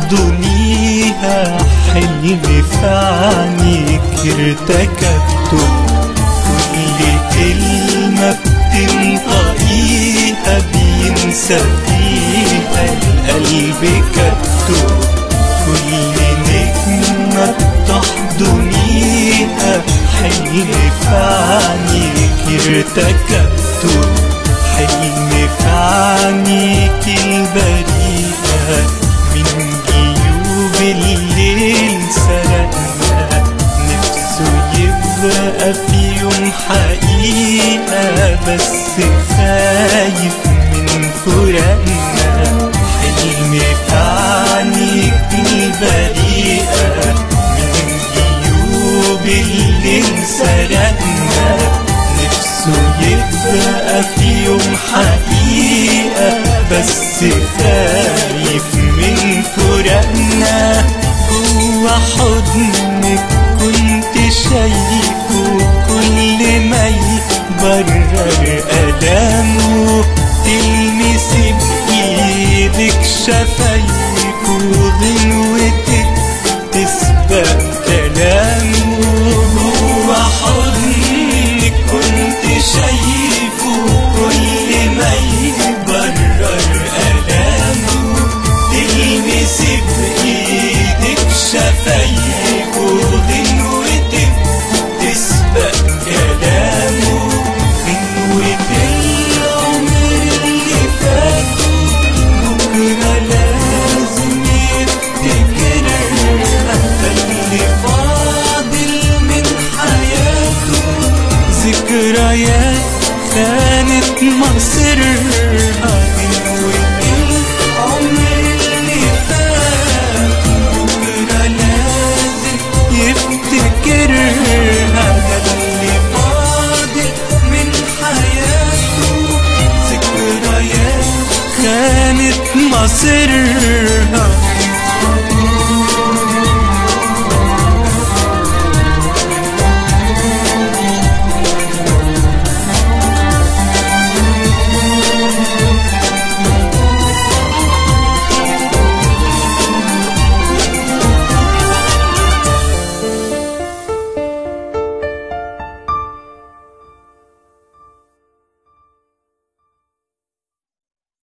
تحضنيها، حلم في عينيك ارتكبته. كل كلمة بتنطقيها بينسى فيها القلب كبته. كل نجمة بتحضنيها، حلم في عينيك ارتكبته. حلم في عينيك البريئة، من جيوب الليل سرقنا. نفسه يبقى في يوم حقيقة، بس خايف من فراقنا. حلم في عينيك البريئة، من جيوب الليل سرقنا. نفسه يبقى في يوم حقيقة، بس خايف